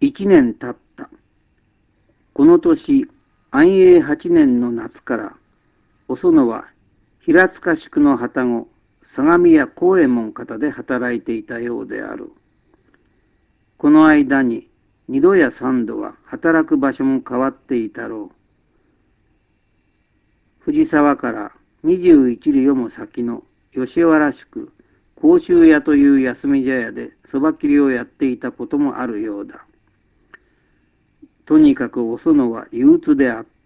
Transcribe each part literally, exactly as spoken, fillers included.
一年経った。この年、安永八年の夏から、お園は平塚宿の旅籠、相模屋幸右衛門方で働いていたようである。この間に、二度や三度は働く場所も変わっていたろう。藤沢から二十一里も先の吉原宿甲州屋という休み茶屋でそば切りをやっていたこともあるようだ。とにかくお園は憂鬱であった。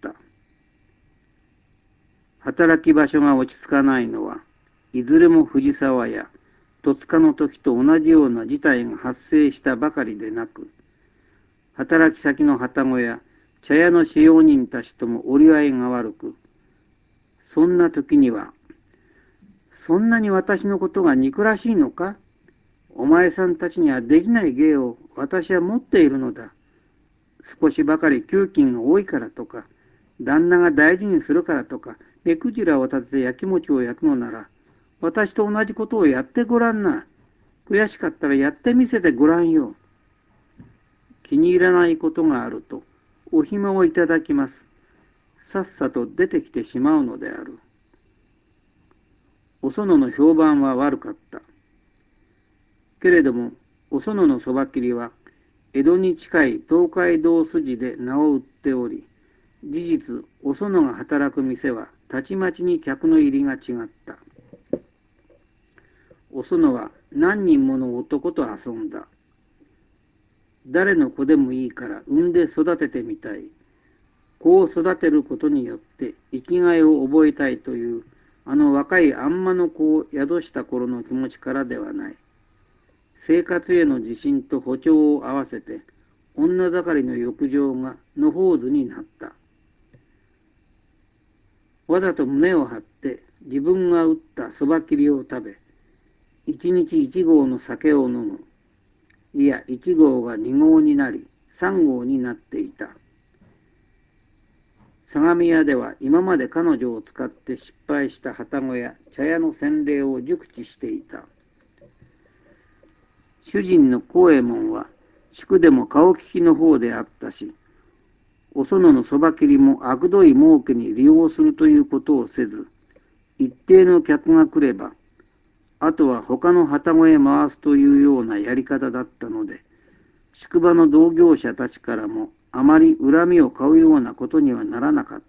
働き場所が落ち着かないのはいずれも藤沢や戸塚の時と同じような事態が発生したばかりでなく、働き先の旅籠や茶屋の使用人たちとも折り合いが悪く、そんな時には、そんなに私のことが憎らしいのか？お前さんたちにはできない芸を私は持っているのだ。少しばかり給金が多いからとか、旦那が大事にするからとか、目くじらを立ててやきもちを焼くのなら、私と同じことをやってごらんな。悔しかったらやってみせてごらんよ。気に入らないことがあると、お暇をいただきます。さっさと出てきてしまうのである。お園の評判は悪かった。けれども、お園のそば切りは、江戸に近い東海道筋で名を売っており、事実、お園が働く店は、たちまちに客の入りが違った。お園は何人もの男と遊んだ。誰の子でもいいから産んで育ててみたい。子を育てることによって生きがいを覚えたいという、あの若いあんまの子を宿した頃の気持ちからではない。生活への自信と歩調を合わせて、女盛りの欲情が野放図になった。わざと胸を張って自分が打ったそば切りを食べ、一日一合の酒を飲む。いや、一合が二合になり、三合になっていた。相模屋では今まで彼女を使って失敗した旅籠や茶屋の洗礼を熟知していた。主人の幸右衛門は宿でも顔利きの方であったし、お園のそば切りもあくどい儲けに利用するということをせず、一定の客が来れば、あとは他の旅籠へ回すというようなやり方だったので、宿場の同業者たちからもあまり恨みを買うようなことにはならなかった。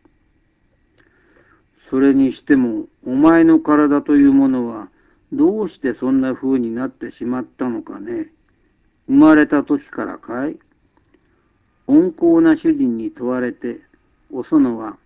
それにしても、お前の体というものは、どうしてそんな風になってしまったのかね。生まれた時からかい？温厚な主人に問われて、お園は、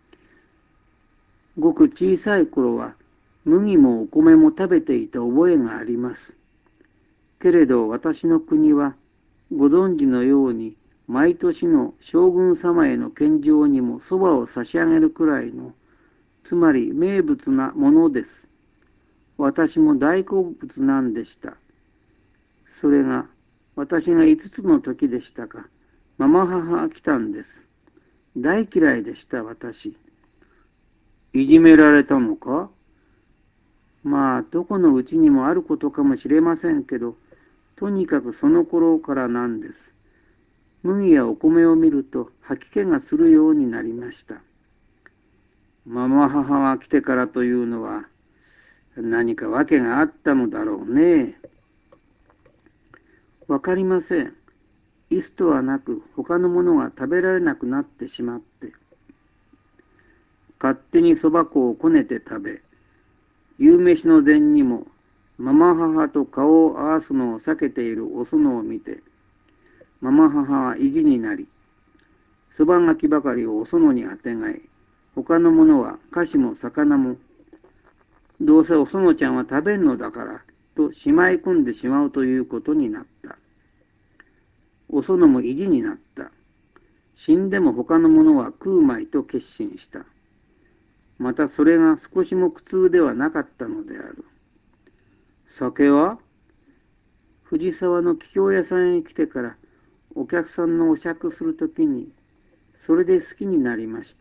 ごく小さい頃は、麦もお米も食べていた覚えがあります。けれど私の国は、ご存知のように、毎年の将軍様への献上にもそばを差し上げるくらいの、つまり名物なものです。私も大好物なんでした。それが、私が五つの時でしたか、ママ母が来たんです。大嫌いでした私。いじめられたのか？まあ、どこのうちにもあることかもしれませんけど、とにかくその頃からなんです。麦やお米を見ると吐き気がするようになりました。ママ母が来てからというのは何か訳があったのだろうね。わかりません。椅子とはなく他のものが食べられなくなってしまって、勝手にそば粉をこねて食べ、夕飯の前にもママ母と顔を合わすのを避けているお園を見て、ママ母は意地になり、そばがきばかりをお園にあてがい、他のものは菓子も魚も、どうせお園ちゃんは食べんのだから、としまい込んでしまうということになった。お園も意地になった。死んでも他のものは食うまいと決心した。またそれが少しも苦痛ではなかったのである。酒は藤沢の桔梗屋さんへ来てからお客さんのお酌するときにそれで好きになりました。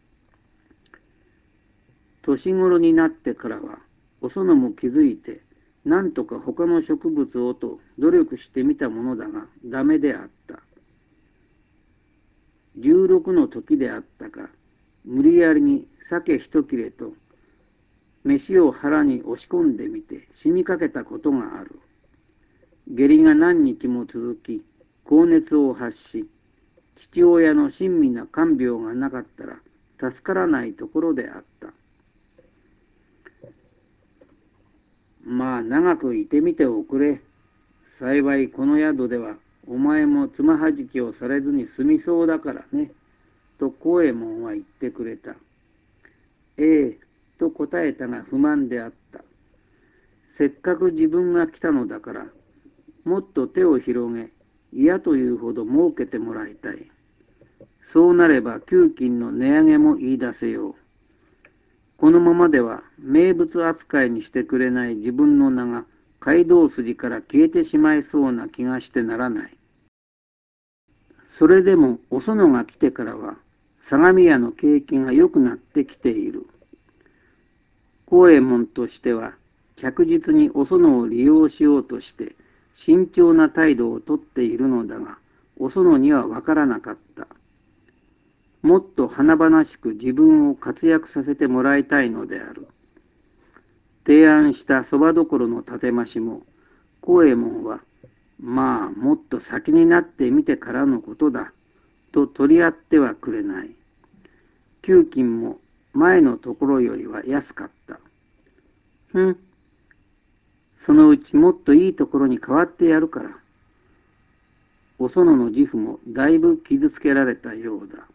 年頃になってからはお園も気づいてなんとか他の植物をと努力してみたものだが、ダメであった。十六の時であったか、無理やりに酒一切れと飯を腹に押し込んでみて死にかけたことがある。下痢が何日も続き、高熱を発し、父親の親身な看病がなかったら助からないところであった。まあ長くいてみておくれ。幸いこの宿ではお前もつまはじきをされずに済みそうだからね。と幸右衛門は言ってくれた。ええ、と答えたが不満であった。せっかく自分が来たのだから、もっと手を広げ、嫌というほど儲けてもらいたい。そうなれば給金の値上げも言い出せよう。このままでは名物扱いにしてくれない自分の名が街道筋から消えてしまいそうな気がしてならない。それでもお園が来てからは相模屋の景気が良くなってきている。幸右衛門としては着実にお園を利用しようとして慎重な態度をとっているのだが、お園にはわからなかった。もっと華々しく自分を活躍させてもらいたいのである。提案したそばどころの建て増しも、幸右衛門は、まあもっと先になってみてからのことだ、と取り合ってはくれない。給金も前のところよりは安かった。ふん、そのうちもっといいところに変わってやるから。お園の自負もだいぶ傷つけられたようだ。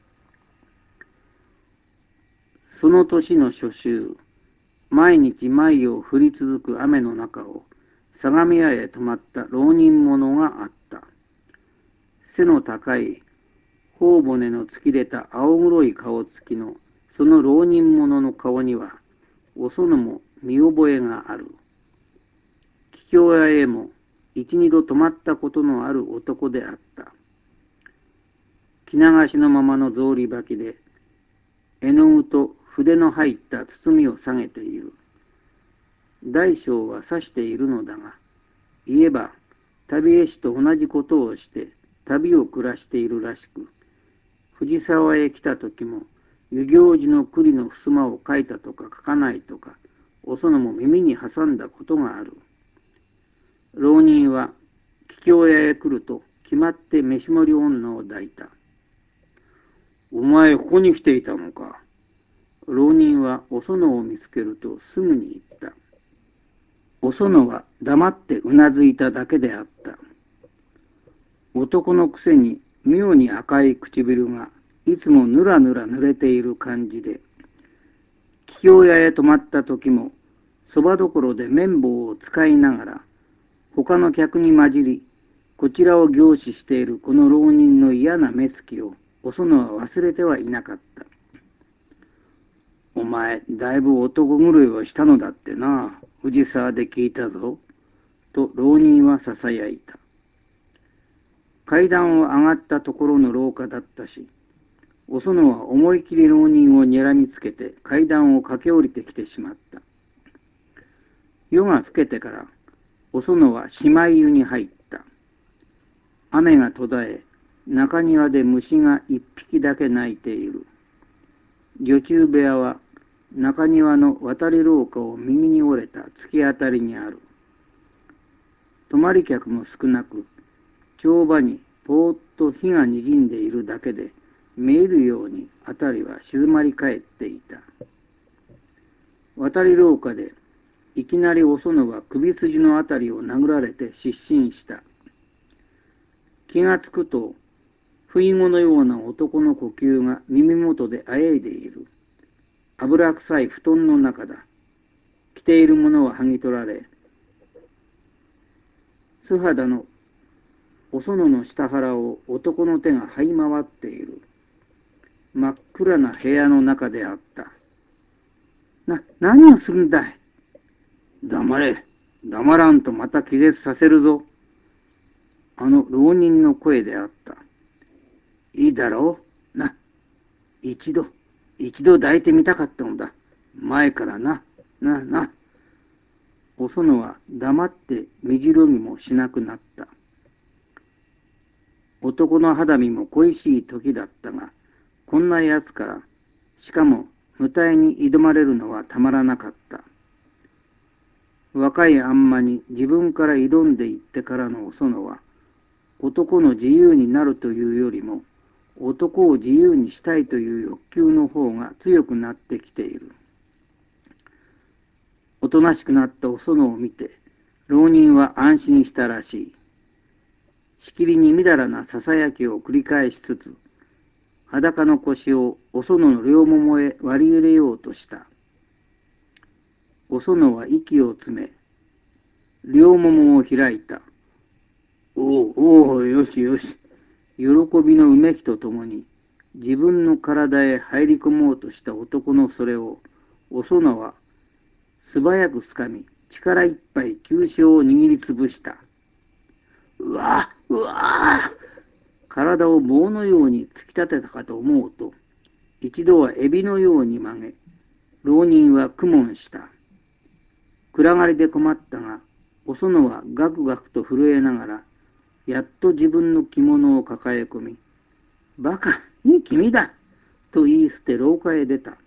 その年の初秋、毎日毎夜降り続く雨の中を相模屋へ泊まった浪人者があった。背の高い頬骨の突き出た青黒い顔つきのその浪人者の顔にはお園も見覚えがある。桔梗屋へも一二度泊まったことのある男であった。着流しのままの草履履きで絵の具と筆の入った包みを下げている。大小は指しているのだが、言えば旅絵師と同じことをして旅を暮らしているらしく、藤沢へ来た時も遊行寺の栗の襖を書いたとか書かないとか、お園も耳に挟んだことがある。浪人は桔梗屋へ来ると決まって飯盛り女を抱いた。お前ここに来ていたのか。浪人はお園を見つけるとすぐに言った。お園は黙ってうなずいただけであった。男のくせに妙に赤い唇がいつもぬらぬら濡れている感じで、桔梗屋へ泊まった時もそばどころで綿棒を使いながら他の客に混じりこちらを凝視しているこの浪人の嫌な目つきをお園は忘れてはいなかった。お前だいぶ男狂いをしたのだってな、藤沢で聞いたぞ、と浪人はささやいた。階段を上がったところの廊下だったし、お園は思い切り浪人をにらみつけて階段を駆け下りてきてしまった。夜が更けてからお園はしまい湯に入った。雨が途絶え、中庭で虫が一匹だけ鳴いている。女中部屋は中庭の渡り廊下を右に折れた突き当たりにある。泊まり客も少なく、帳場にぽーっと火がにじんでいるだけで見えるように辺りは静まり返っていた。渡り廊下でいきなりお園は首筋のあたりを殴られて失神した。気がつくと不意語のような男の呼吸が耳元であえいでいる。油臭い布団の中だ。着ているものは剥ぎ取られ、素肌のお園の下腹を男の手が這い回っている。真っ暗な部屋の中であった。な、何をするんだい。黙れ。黙らんとまた気絶させるぞ。あの浪人の声であった。いいだろう。な、一度、一度抱いてみたかったのだ。前からな、な、な。 お園は黙って身じろぎもしなくなった。男の肌身も恋しい時だったが、こんな奴から、しかも無体に挑まれるのはたまらなかった。若いあんまに自分から挑んでいってからのお園は、男の自由になるというよりも、男を自由にしたいという欲求の方が強くなってきている。おとなしくなったお園を見て、浪人は安心したらしい。しきりにみだらなささやきを繰り返しつつ、裸の腰をお園の両ももへ割り入れようとした。お園は息を詰め、両ももを開いた。おうおう、よしよし。喜びのうめきとともに、自分の体へ入り込もうとした男のそれを、お園は素早くつかみ、力いっぱい急所を握りつぶした。うわうわ体を棒のように突き立てたかと思うと、一度はエビのように曲げ、浪人は苦悶した。暗がりで困ったが、お園はガクガクと震えながら、やっと自分の着物を抱え込み、バカ、いい君だと言い捨て廊下へ出た。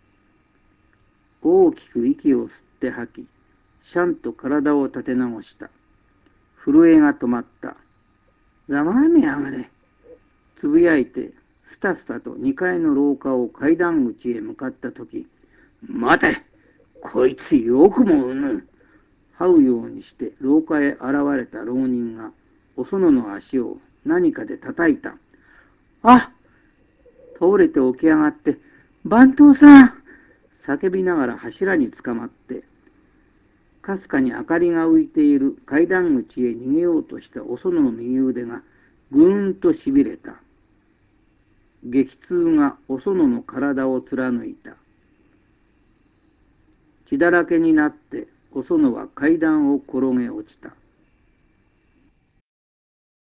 大きく息を吸って吐き、シャンと体を立て直した。震えが止まった。ざまあみやがれ。つぶやいて、スタスタとにかいの廊下を階段口へ向かったとき、待て、こいつよくもうぬ。這うようにして廊下へ現れた浪人が、お園の足を何かで叩いた。あ、倒れて起き上がって、番頭さん叫びながら柱につかまって、かすかに明かりが浮いている階段口へ逃げようとしたお園の右腕がぐーんとしびれた。激痛がお園の体を貫いた。血だらけになってお園は階段を転げ落ちた。